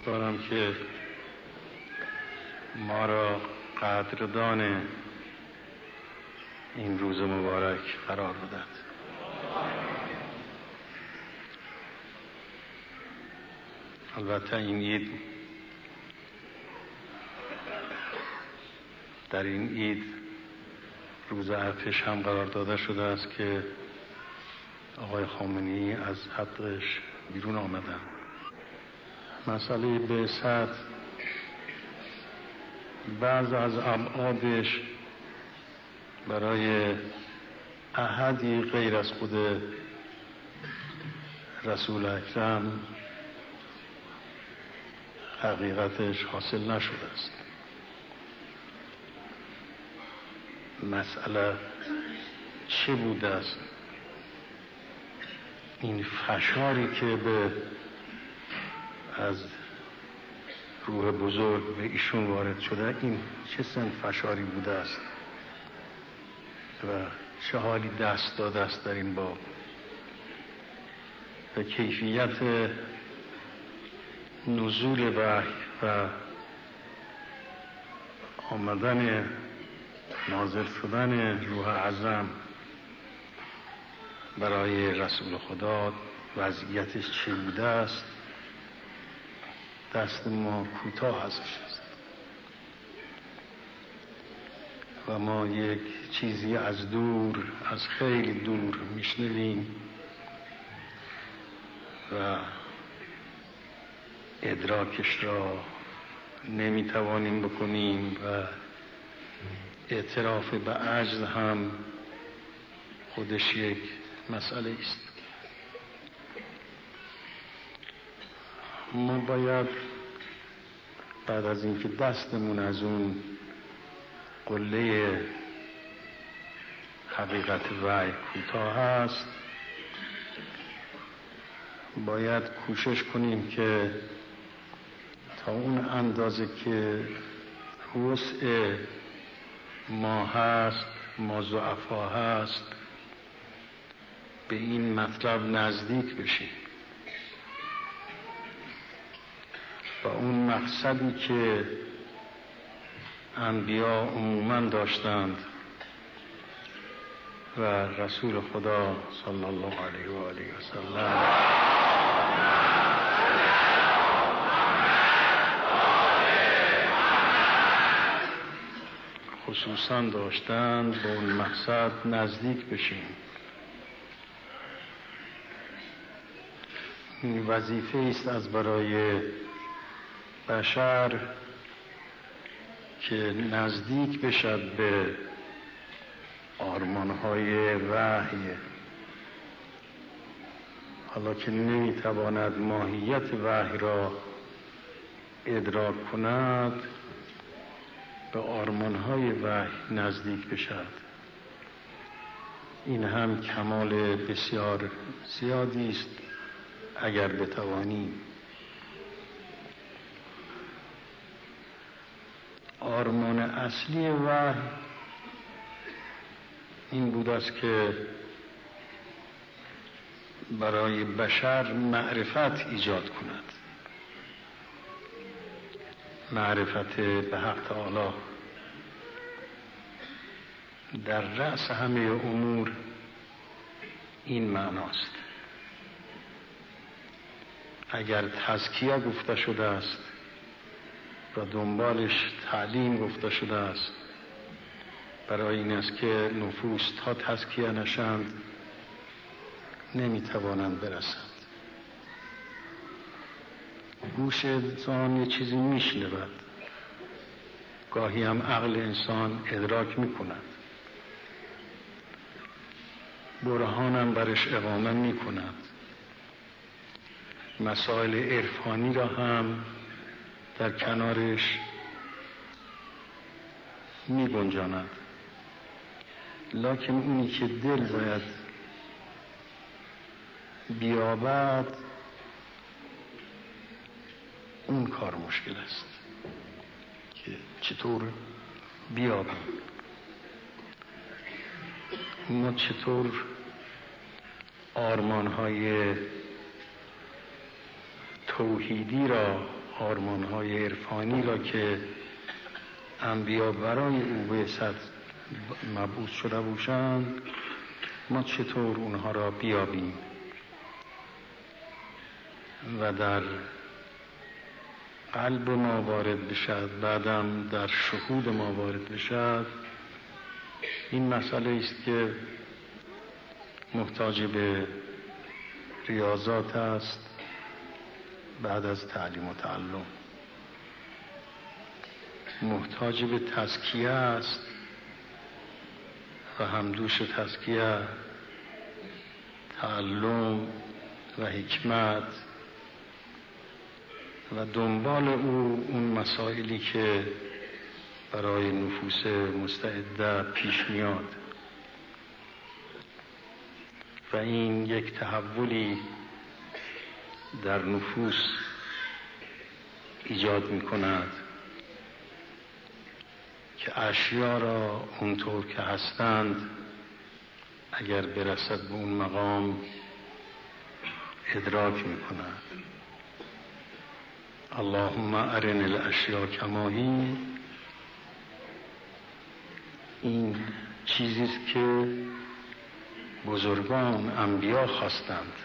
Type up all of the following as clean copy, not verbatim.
سپاسگزارم که ما را قدردان این روز مبارک قرار بدهد. البته این عید، در این عید روز ارتش هم قرار داده شده است که آقای خامنه‌ای از حدش بیرون آمدن. مسئله بعثت بعض از ابعادش برای احدی غیر از خود رسول اکرم حقیقتش حاصل نشده است. مسئله چه بوده است؟ این فشاری که از روح بزرگ به ایشون وارد شده، این چه سن فشاری بوده است و چه حالی دست داده است در این باب و کیفیت نزول وحی و آمدن نازل شدن روح اعظم برای رسول خدا وضعیتش چه بوده است. دست ما کوتاه ازش است و ما یک چیزی از دور، از خیلی دور میشنویم و ادراکش را نمیتوانیم بکنیم و اعتراف به عجز هم خودش یک مسئله است. ما باید بعد از اینکه دستمون از اون قله حقیقت وحی کوتاه است، باید کوشش کنیم که تا اون اندازه که وسع ما هست، ما ضعفا هست، به این مطلب نزدیک بشیم و اون مقصدی که انبیا عموما داشتند و رسول خدا صلی الله علیه و آله و سلم خصوصا داشتند، به اون مقصد نزدیک بشیم. این وظیفه است از برای بشر که نزدیک بشد به آرمانهای وحی، حالا که نمیتواند ماهیت وحی را ادراک کند، به آرمانهای وحی نزدیک بشد. این هم کمال بسیار زیادی است اگر بتوانیم. آرمان اصلی وحی این بود است که برای بشر معرفت ایجاد کند، معرفت به حق تعالی. در رأس همه امور این معناست. اگر تزکیه گفته شده است و دنبالش تعلیم گفته شده است، برای این است که نفوس تا تزکیه نشند نمیتوانند برسند. گوش انسان یه چیزی میشنود، گاهی هم عقل انسان ادراک میکند، برهانم برش اقامه میکند، مسائل عرفانی را هم در کنارش میگنجاند. لکن اونی که دل باید بیابد، اون کار مشکل است که چطور بیابیم. ما چطور آرمانهای توحیدی را آرمان‌های عرفانی را که انبیا برای او بعثت مبعوث شده باشند، ما چطور اونها را بیابیم و در قلب ما وارد بشد، بعدم در شهود ما وارد بشد. این مسئله است که محتاج به ریاضات است بعد از تعلیم و تعلم، محتاج به تزکیه است و همدوش تزکیه تعلم و حکمت و دنبال اون مسائلی که برای نفوس مستعده پیش میاد و این یک تحولی در نفوس ایجاد می کند که اشیا را اونطور که هستند اگر برسد به اون مقام ادراک می کند. اللهم ارن الاشیاء کما هی، این چیزی است که بزرگان انبیا خواستند.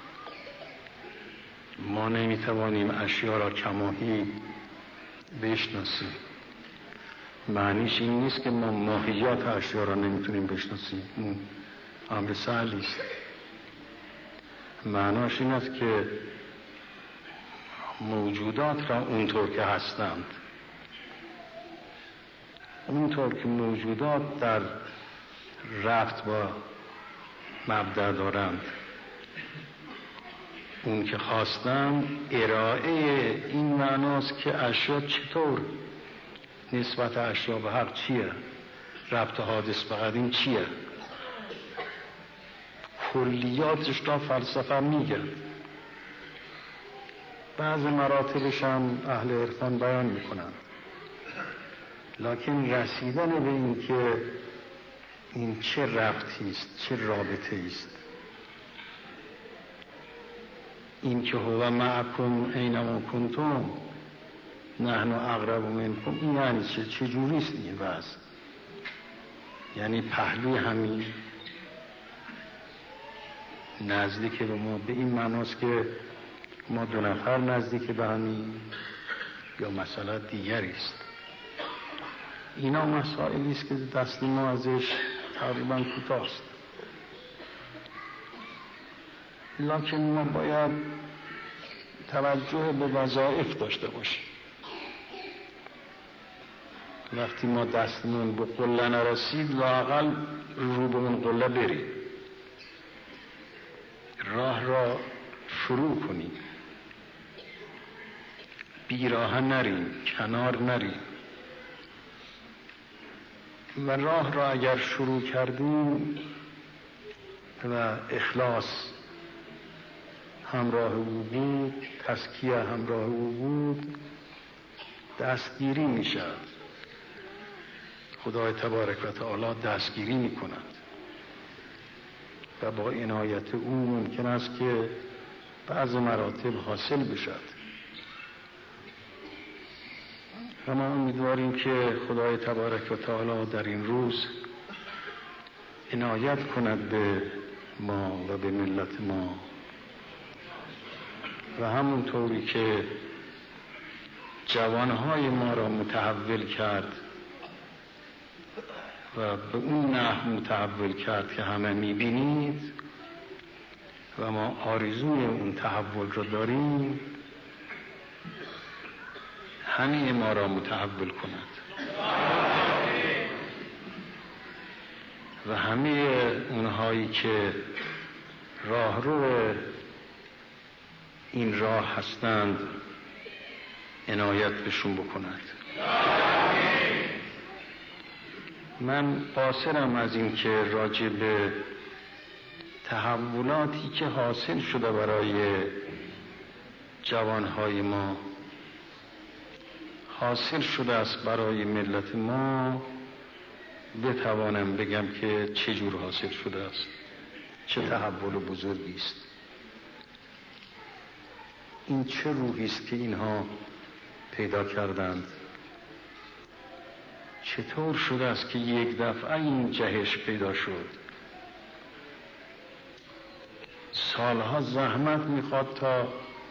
ما نمیتوانیم اشیا را کما هی بشناسیم. معنیش این نیست که ما ماهیات اشیا را نمیتونیم بشناسیم، اون امر سهلی است. معناش این است که موجودات را اونطور که هستند، اونطور که موجودات در ربط با مبدأ دارند، اون که خواستند ارائه این معناست که اشیا چطور نسبت اشیا به حق چیه، ربط حادث به قدیم چیه، کلیاتش را فلسفه میگه. بعض مراتبش هم اهل عرفان بیان میکنند، لکن رسیدن به این که این چه ربطی است، چه رابطه است، این که هو معکم اینما کنتم نحن اقرب منکم، این یعنی چه جوری است این وضع؟ یعنی پهلوی همین نزدیک به ما به این معناست که ما دو نفر نزدیک به همین، یا مسئله دیگری است؟ اینا مسائلی است که دست ما ازش تقریبا کوتاست، لکن ما باید توجه به وظایف داشته باشیم. وقتی ما دستمون به قله نرسید، لااقل رو به اون قله بریم، راه را شروع کنیم، بیراه نریم، کنار نریم. و راه را اگر شروع کردیم و اخلاص همراه او بود، تزکیه همراه او بود، دستگیری می شود. خدای تبارک و تعالی دستگیری می کند و با عنایت او ممکن است که بعض مراتب حاصل بشد. و ما امیدواریم که خدای تبارک و تعالی در این روز عنایت کند به ما و به ملت ما، و همونطوری که جوانهای ما را متحول کرد و به اون نحو متحول کرد که همه میبینید و ما آرزوی اون تحول را داریم، همه ما را متحول کند و همه اونهایی که راهرو این راه هستند عنایت بهشون بکند. من قاصرم از این که راجع به تحولاتی که حاصل شده برای جوانهای ما، حاصل شده است برای ملت ما، بتوانم بگم که چجور حاصل شده است، چه تحول بزرگی است. این چه روحی است که اینها پیدا کردند. چطور شده است که یک دفعه این جهش پیدا شد؟ سالها زحمت میخواد تا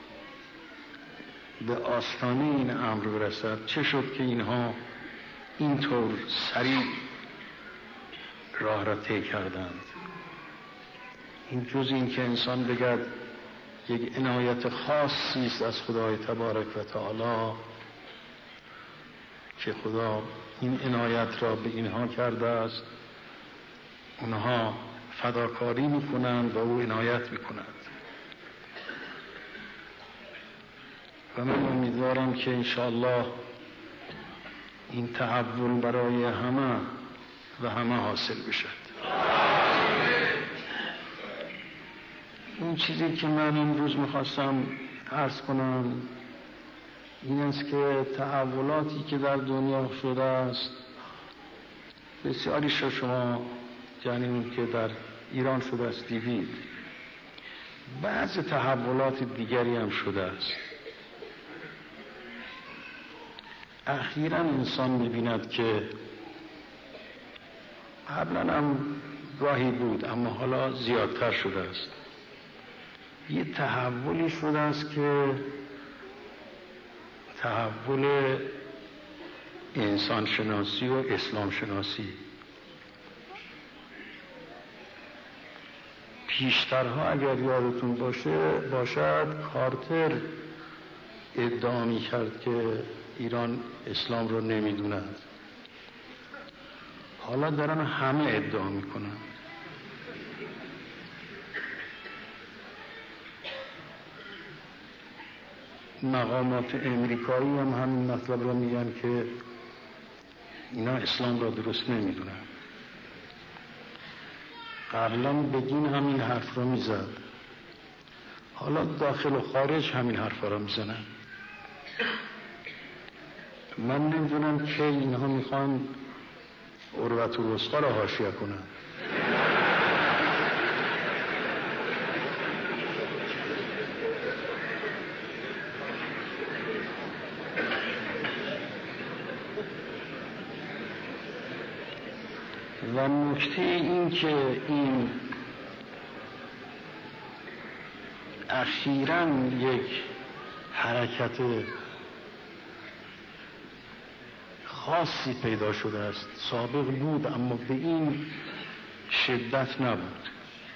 به آستانه این امر برسد. چه شد که اینها اینطور سریع راه را طی کردند؟ این جز این که انسان بگد یک عنایت خاصی است از خدای تبارک و تعالی که خدا این عنایت را به اینها کرده است، اونها فداکاری میکنند و او عنایت میکند. و من امیدوارم که انشاءالله این تحول برای همه و همه حاصل بشد. این چیزی که من امروز میخواستم عرض کنم این است که تحولاتی که در دنیا شده است بسیاریش شما یعنی که در ایران شده است دیدید، بعض تحولات دیگری هم شده است. اخیراً انسان می‌بیند که قبلاً هم گاهی بود اما حالا زیادتر شده است. یه تحولی شده است که تحول انسان شناسی و اسلام شناسی. پیشترها اگر یادتون باشد کارتر ادعا می کرد که ایران اسلام رو نمیدوند. حالا دارن همه ادعا میکنن. مقامات امریکایی هم همین مطلب رو میگن که اینا اسلام را درست نمیدونن. قبلا بگین همین حرف رو میزد، حالا داخل و خارج همین حرف رو میزنن. من نمیدونم که اینها میخوان عروة الوثقی را حاشیه کنن. و نکته این که این اخیراً یک حرکت خاصی پیدا شده است. سابق بود اما به این شدت نبود.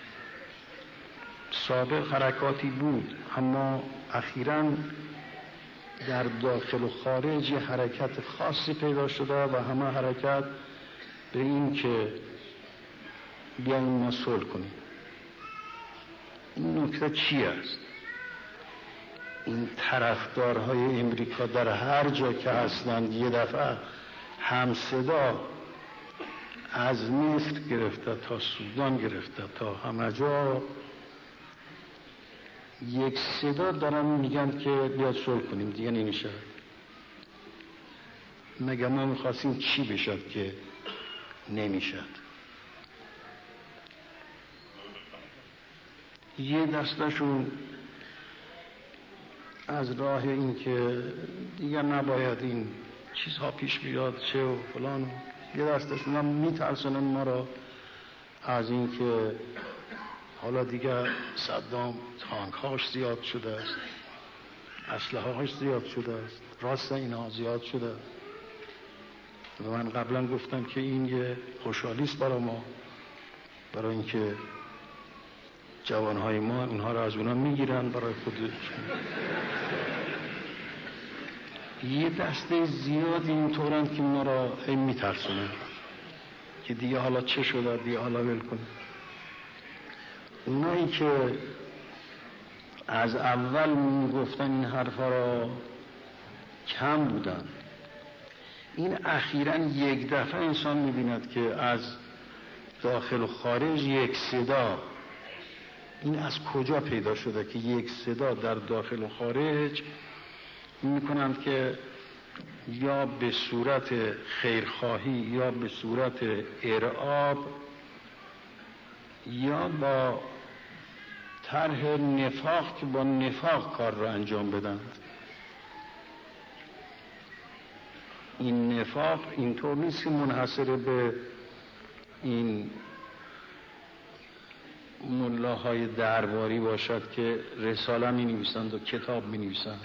سابق حرکاتی بود اما اخیراً در داخل و خارج حرکت خاصی پیدا شده و همه حرکت به این که بیاییم ما صلح کنیم. این نکته چی است؟ این طرفدارهای امریکا در هر جا که هستند یه دفعه همصدا از مصر گرفته تا سودان گرفته تا همه جا یک صدا دارن میگن که بیاد صلح کنیم دیگه نمیشه. مگه ما میخواستیم چی بشد که نمیشد؟ یه دستشون از راه این که دیگه نباید این چیزها پیش بیاد چه و فلان، یه دستشون هم میترسنن ما را از این که حالا دیگه صدام تانک‌هاش زیاد شده است، اسلحه‌هاش زیاد شده است، راست اینها زیاد شده. و من قبلا گفتم که این یه خوشحالی است برای ما، برای اینکه جوانهای ما اونها را از اونا میگیرن برای خودشون. یه دسته زیادی اینطورن که ما را میترسونن که دیگه حالا چه شده، دیگه حالا ول کن. اونایی که از اول میگفتن این حرفا را کم بودن، این اخیراً یک دفعه انسان میبیند که از داخل و خارج یک صدا. این از کجا پیدا شده که یک صدا در داخل و خارج میکنند که یا به صورت خیرخواهی یا به صورت ارعاب یا با طرح نفاق که با نفاق کار را انجام بدند. این نفاق اینطور نیست که منحصر به این ملاهای درباری باشد که رساله می نویسند و کتاب می نویسند.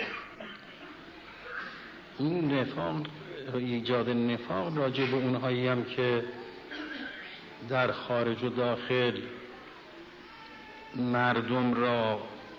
این نفاق، ایجاد نفاق راجع به اونهایی هم که در خارج و داخل مردم را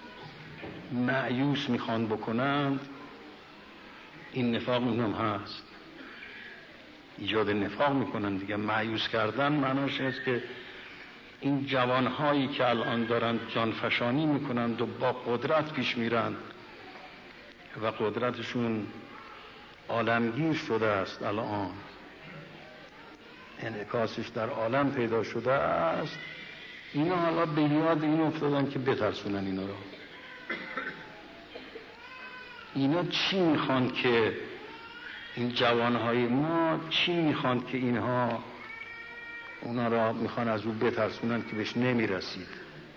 مایوس میخوان بکنند، این نفاق اونم هست. ایجاد نفاق میکنن دیگه. مایوس کردن معناش است که این جوانهایی که الان دارن جانفشانی میکنند و با قدرت پیش میرند و قدرتشون عالمگیر شده است، الان انعکاسش در عالم پیدا شده است، اینا حالا به یاد این افتادن که بترسونن اینا رو. اینا چی میخوان که این جوانهای ما چی میخوان که اینها اونا را میخوان از او بترسونن که بهش نمیرسید.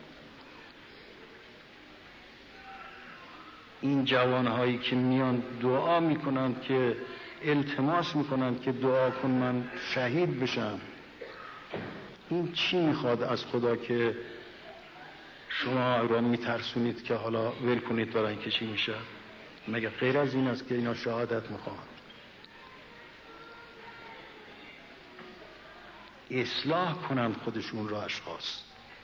این جوانهایی که میان دعا میکنن که التماس میکنن که دعا کن من شهید بشم، این چی میخواد از خدا که شما را میترسونید که حالا ول کنید برای اینکه چی میشه؟ مگه غیر از این است که اینا شهادت میخوان؟ اصلاح کنند خودشون را اشخاص.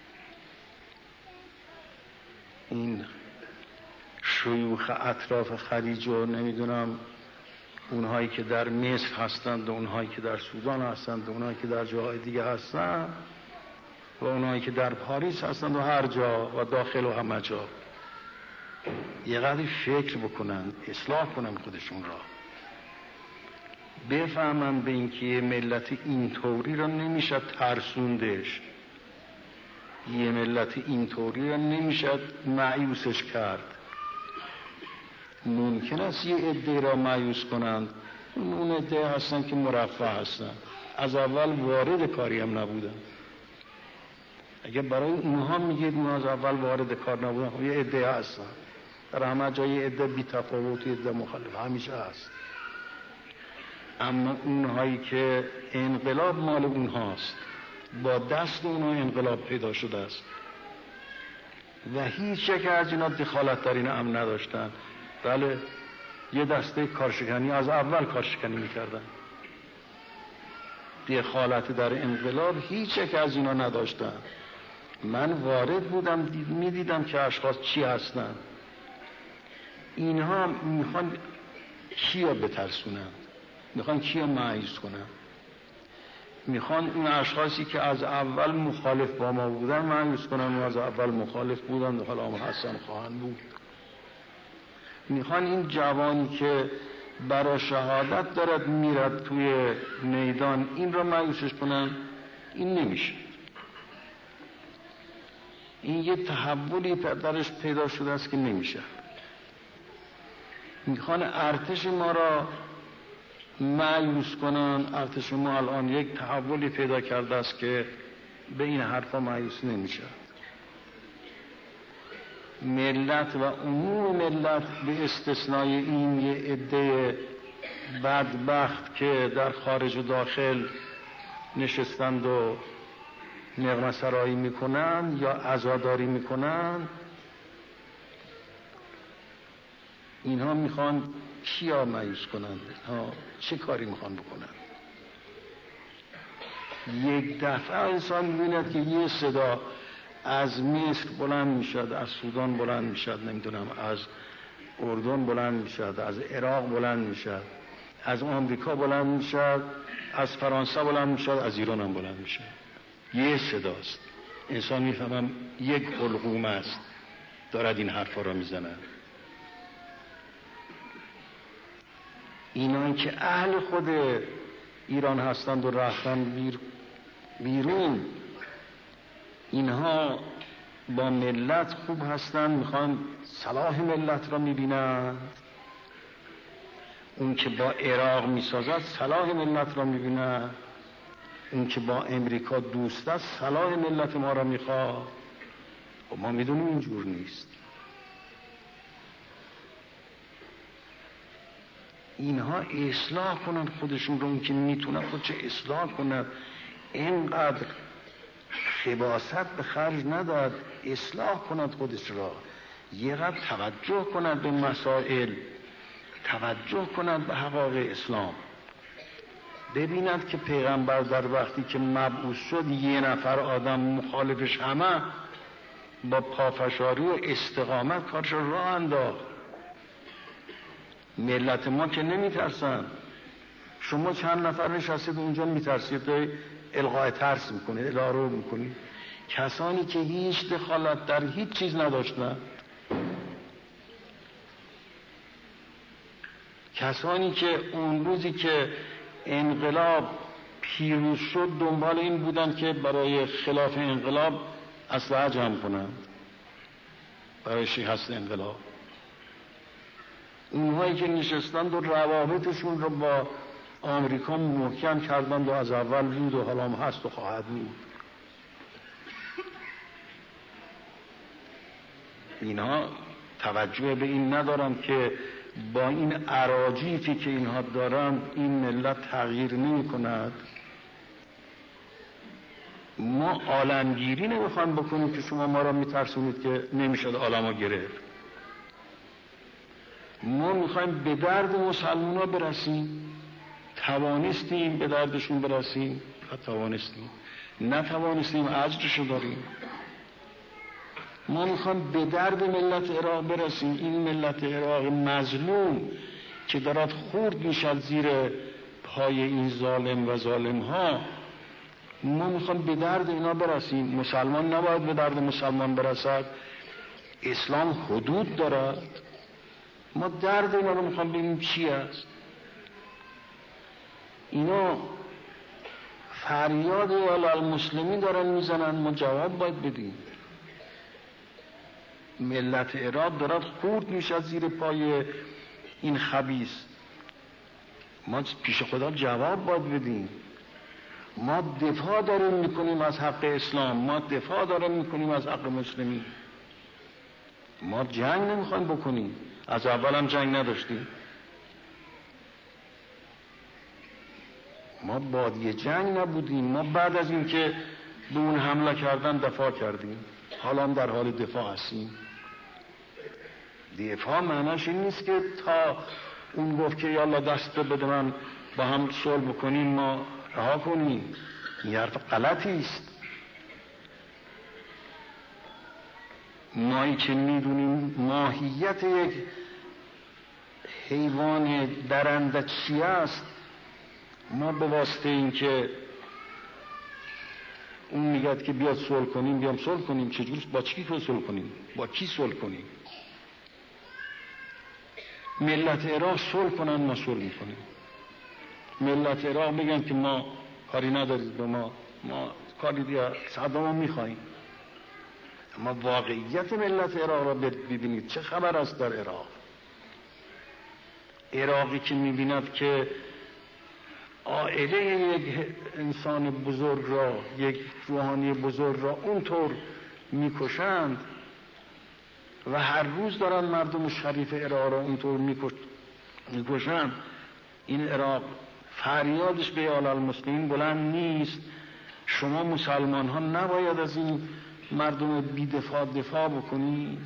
این شیوخ اطراف خلیج و نمیدونم اونهایی که در مصر هستند و اونهایی که در سودان هستند و اونهایی که در جاهای دیگه هستند و اونهایی که در پاریس هستند و هر جا و داخل و همه جا، یه قدری فکر بکنن، اصلاح کنن خودشون را، بفهمن به اینکه یه ملت اینطوری را نمیشه ترسوندش، یه ملت اینطوری را نمیشه مایوسش کرد. ممکن است یه عده را مایوس کنند، اون عده هستن که مرفه هستن، از اول وارد کاری هم نبودن. اگه برای اونها میگید ما از اول وارد کار نبودن، یه عده هستن در همه جای، یه عده بی تفاوت، یه عده مخالف همیشه هست. اما اونهایی که انقلاب مال اونهاست، با دست اونها انقلاب پیدا شده است و هیچ یک از اینا دخالت در این امر نداشتن. بله، یه دسته کارشکنی از اول کارشکنی میکردن، دخالت در انقلاب هیچ یک از اینا نداشتن. من وارد بودم، میدیدم که اشخاص چی هستن. اینها میخوان کیا بترسونن، میخوان کیا مایوس کنن، میخوان اون اشخاصی که از اول مخالف با ما بودن مایوس کنن و از اول مخالف بودن و حالا هم هستن، خواهند بود. میخوان این جوانی که برای شهادت دارد میرد توی میدان این را مایوسش کنن. این نمیشه. این یه تحولی درش پیدا شده است که نمیشه. میخوان ارتش ما را مایوس کنن. ارتش ما الان یک تحولی پیدا کرده است که به این حرفا مایوس نمیشه. ملت و عموم ملت به استثنای این یه عده بدبخت که در خارج و داخل نشستند و نغمه سرایی میکنن یا عزاداری میکنن، اینها میخوان کیا مایوس کنند؟ چه کاری میخوان بکنن؟ یک دفعه انسان میبیند که یه صدا از مصر بلند میشد، از سودان بلند میشد، نمیدونم از اردن بلند میشد، از عراق بلند میشد، از آمریکا بلند میشد، از فرانسه بلند میشد، از ایران هم بلند میشد. یه صداست. انسان میفهمم یک حلقوم است دارد این حرفا را میزنه. اینایی که اهل خود ایران هستند و رفتن بیرون، اینها با ملت خوب هستند، میخوان صلاح ملت را میبینند. اون که با عراق میسازد صلاح ملت را میبینند. اون که با امریکا دوست است صلاح ملت ما را میخواد. و ما میدونیم اینجور نیست. اینها اصلاح کنند خودشون رو، اون که میتونن خودش اصلاح کنند، اینقدر خباثت به خرج نداد، اصلاح کند خودش را، یه قدر توجه کند به مسائل، توجه کند به حقایق اسلام. ببیند که پیغمبر در وقتی که مبعوث شد یه نفر آدم مخالفش همه با پافشاری و استقامت کارش راه انداخت. ملت ما که نمیترسن. شما چند نفر نشستید اونجا میترسید، القای ترس میکنید، الارو میکنید. کسانی که هیچ دخالت در هیچ چیز نداشتن، کسانی که اون روزی که انقلاب پیروز شد دنبال این بودن که برای خلاف انقلاب اسلحه جمع کنن برای شکست انقلاب، اونهایی که نشستند و روابطشون رو با آمریکا محکم کردند و از اول بود و حالا هم هست و خواهد بود. اینها توجه به این ندارن که با این اراجیفی که اینها دارن این ملت تغییر نمی کند. ما عالمگیری نمیخوایم بکنیم که شما ما را میترسونید که نمیشد عالمو گرفت. ما میخوایم به درد مسلمان ها برسیم. توانستیم به دردشون برسیم، توانستیم، نتوانستیم اجرشو داریم. ما میخوایم به درد ملت عراق برسیم. این ملت عراق مظلوم که دارد خورد میشد زیر پای این ظالم و ظالم ها، ما میخوایم به درد اینا برسیم. مسلمان نباید به درد مسلمان برسد. اسلام حدود دارد. ما درد اینا رو میخوایم ببینیم چی است. اینا فریاد یا المسلمین دارن میزنن، ما جواب باید بدیم. ملت عراق دارد خورد میشد زیر پای این خبیث. ما پیش خدا جواب باید بدیم. ما دفاع داریم میکنیم از حق اسلام، ما دفاع داریم میکنیم از حق مسلمین. ما جنگ نمیخوایم بکنیم، از اول هم جنگ نداشتیم. ما بادی جنگ نبودیم. ما بعد از این که به اون حمله کردن دفاع کردیم، حالا هم در حال دفاع هستیم. دفاع معنیش این نیست که تا اون گفت که یالا دست بده من با هم صلح بکنیم ما رها کنیم. این حرف غلطی است. مایی که میدونیم ماهیت یک حیوان درنده چی است، ما به واسطه این که اون میگد که بیاد صلح کنیم بیام صلح کنیم. چجور با کی صلح کنیم؟ با کی صلح کنیم؟ ملت عراق صلح کنن ما صلح میکنیم. ملت عراق بگن که ما کاری ندارید به ما کاری دیگه صدامو میخواییم. اما واقعیت ملت عراق را ببینید چه خبر است در عراق. عراقی که میبیند که عائله یک انسان بزرگ را، یک روحانی بزرگ را اونطور میکشند و هر روز دارن مردم شریف عراق را اونطور میکشند، این عراق فریادش به اعلی المسلمین بلند نیست. شما مسلمان ها نباید از این مردم بی دفاع بکنید.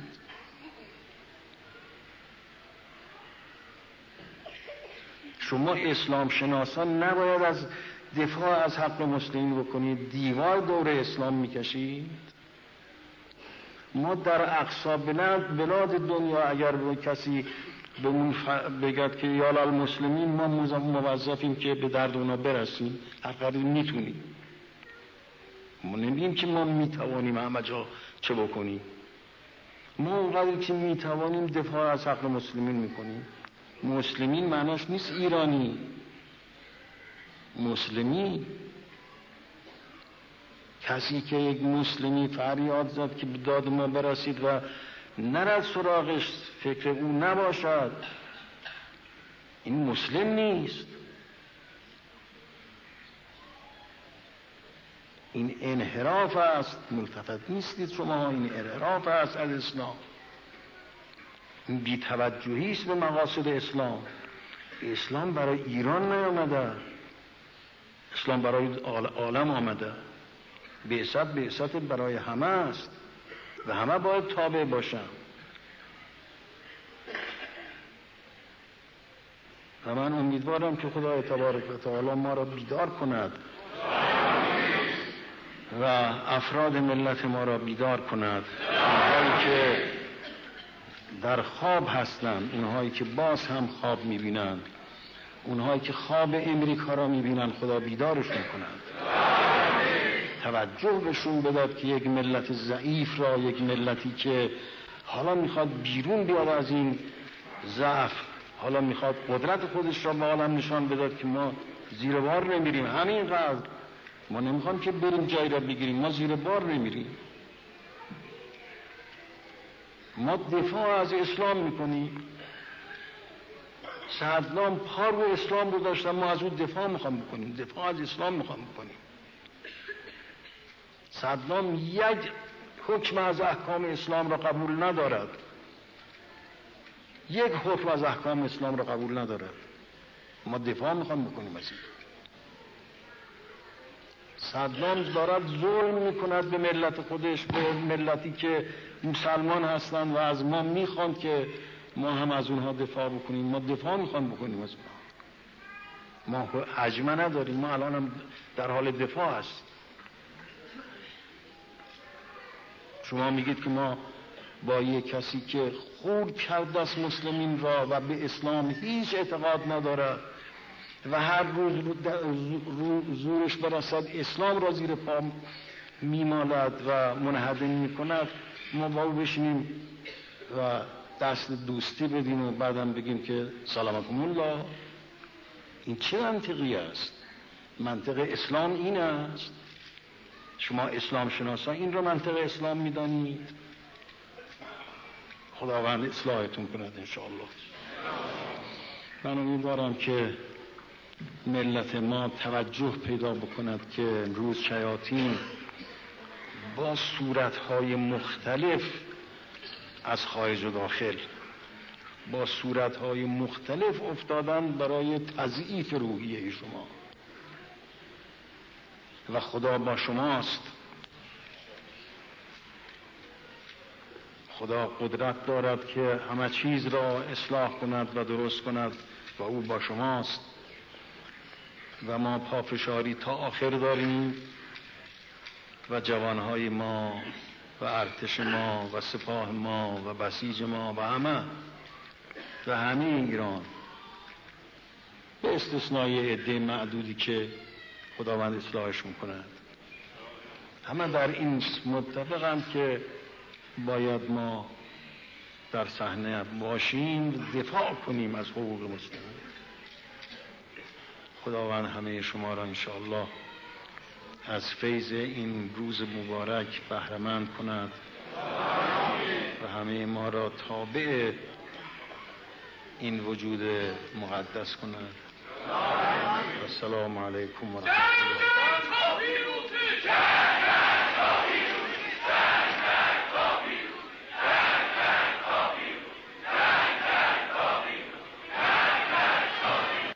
شما اسلام شناسان نباید از دفاع از حق مسلمین بکنید. دیوار دور اسلام میکشید. ما در اقصا بلاد دنیا اگر کسی به اون بگد که یا المسلمین، ما موظفیم که به درد اونا برسیم. حقیقت میتونیم. ما نمیگیم که ما میتوانیم همه جا چه بکنیم. ما اونقدر که میتوانیم دفاع از حق مسلمین میکنیم. مسلمین معناش نیست ایرانی. مسلمی کسی که یک مسلمی فریاد زد که به داد ما برسید و نرد سراغش، فکر او نباشد، این مسلم نیست. این انحراف است. ملتفت نیستید شما. این انحراف است از اسلام. این بی‌توجهی است به مقاصد اسلام. اسلام برای ایران نیامده، اسلام برای عالم آمده. بعثت برای همه است و همه باید تابع باشن. و من امیدوارم که خدای تبارک و تعالی ما را بیدار کند و افراد ملت ما را بیدار کند، اونهایی که در خواب هستند، اونهایی که باز هم خواب میبینند، اونهایی که خواب امریکا را میبینند، خدا بیدارشون کند، توجه بهشون بداد که یک ملت ضعیف را، یک ملتی که حالا میخواد بیرون بیاد از این ضعف، حالا میخواد قدرت خودش را به عالم نشان بداد که ما زیر بار نمیریم. همینقدر ما نمیخوام که بریم جایی را بگیریم، ما زیر بار نمیریم. ما دفاع از اسلام میکنیم. صدام پا رو اسلام رو داشتن، ما از اون دفاع میخوام بکنیم، دفاع از اسلام میخوام بکنیم. صدام یک حکم از احکام اسلام را قبول ندارد، یک حکم از احکام اسلام را قبول ندارد. ما دفاع میخوام بکنیم از این. صدام دارد ظلم میکند به ملت خودش، به ملتی که مسلمان هستند و از ما میخواند که ما هم از اونها دفاع بکنیم. ما دفاع میخوام بکنیم از ما عجمه نداریم، ما الان هم در حال دفاع هستیم. شما میگید که ما با یک کسی که خورد کرده است مسلمین را و به اسلام هیچ اعتقاد ندارد و هر روز زورش برسد اسلام را زیر پا میمالد و منهدم میکند، ما با او بشینیم و دست دوستی بدیم و بعدم بگیم که سلامکم الله؟ این چه منطقی است؟ منطق اسلام این است؟ شما اسلام شناسا این رو منطق اسلام میدانید؟ خداوند اصلاحتون کند انشاءالله. من امیدوارم که ملت ما توجه پیدا بکند که امروز شیاطین با صورتهای مختلف از خارج و داخل، با صورتهای مختلف افتادن برای تضعیف روحیه شما و خدا با شماست. خدا قدرت دارد که همه چیز را اصلاح کند و درست کند و او با شماست و ما پافشاری تا آخر داریم و جوانهای ما و ارتش ما و سپاه ما و بسیج ما و همه ایران به استثنای عده معدودی که خداوند اصلاحشون کند، همه در این متفقم که باید ما در صحنه باشیم، دفاع کنیم از حقوق مسلمین. خداوند همه شما را انشاءالله از فیض این روز مبارک بهره‌مند کند و همه ما را تابع این وجود مقدس کند. السلام علیکم و رحمت الله.